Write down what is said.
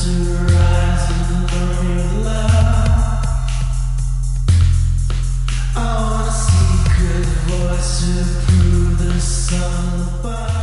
to rise and burn with love. I want a secret voice to prove there's sun above.